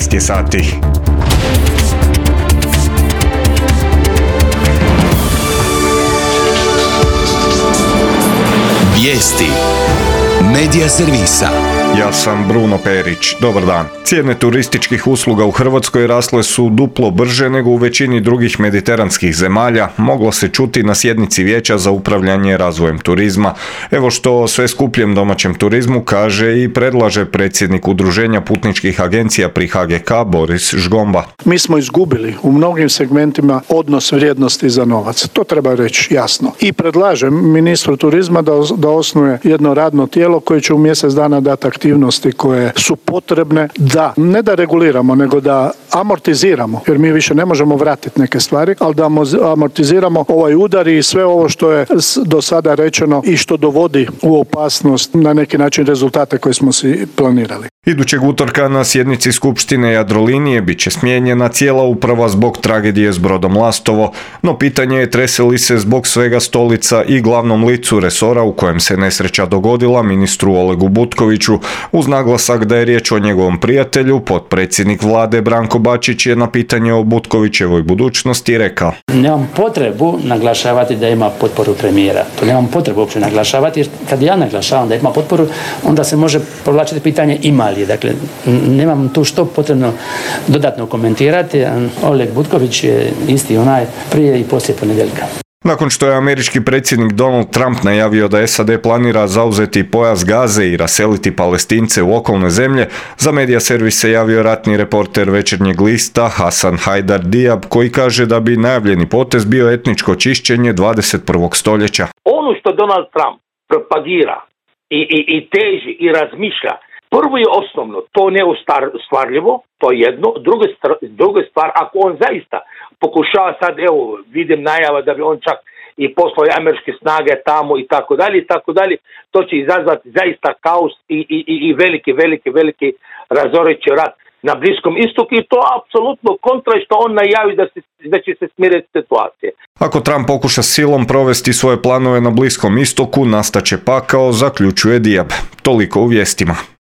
12 je sati. Vijesti Medija servisa. Ja sam Bruno Perić. Dobar dan. Cijene turističkih usluga u Hrvatskoj rasle su duplo brže nego u većini drugih mediteranskih zemalja, moglo se čuti na sjednici Vijeća za upravljanje razvojem turizma. Evo što o sve skupljem domaćem turizmu kaže i predlaže predsjednik Udruženja putničkih agencija pri HGK Boris Žgomba. Mi smo izgubili u mnogim segmentima odnos vrijednosti za novac. To treba reći jasno. I predlažem ministru turizma da osnuje jedno radno tijelo koje će u mjesec dana dati aktivnosti koje su potrebne da, ne da reguliramo, nego da amortiziramo, jer mi više ne možemo vratiti neke stvari, ali da amortiziramo ovaj udar i sve ovo što je do sada rečeno i što dovodi u opasnost na neki način rezultate koje smo si planirali. Idućeg utorka na sjednici Skupštine Jadrolinije bit će smijenjena cijela uprava zbog tragedije s brodom Lastovo, no pitanje je trese li se zbog svega stolica i glavnom licu resora u kojem se nesreća dogodila, ministru Olegu Butkoviću, uz naglasak da je riječ o njegovom prijatelju. Potpredsjednik vlade Branko Bačić je na pitanje o Butkovićevoj budućnosti rekao: Nemam potrebu naglašavati da ima potporu premijera. To nemam potrebu uopće naglašavati, jer kad ja naglašavam da ima potporu, onda se može povlačiti pitanje ima li. Dakle, nemam tu što potrebno dodatno komentirati. Oleg Butković je isti onaj prije i poslije ponedjeljka. Nakon što je američki predsjednik Donald Trump najavio da SAD planira zauzeti pojas Gaze i raseliti Palestince u okolne zemlje, za medija servis se javio ratni reporter Večernjeg lista Hasan Hajdar Diab, koji kaže da bi najavljeni potez bio etničko čišćenje 21. stoljeća. Ono što Donald Trump propagira i teži i razmišlja, prvo je osnovno, to neostvarljivo, to je jedno. Druga stvar, ako on zaista pokušava sad, evo, vidim najava da bi on čak i poslao američke snage tamo i tako dalje, to će izazvati zaista kaos i veliki razoreći rat na Bliskom istoku i to apsolutno kontra što on najavi da će se smiriti situacije. Ako Trump pokuša silom provesti svoje planove na Bliskom istoku, nastaće pakao, zaključuje Diab. Toliko u vijestima.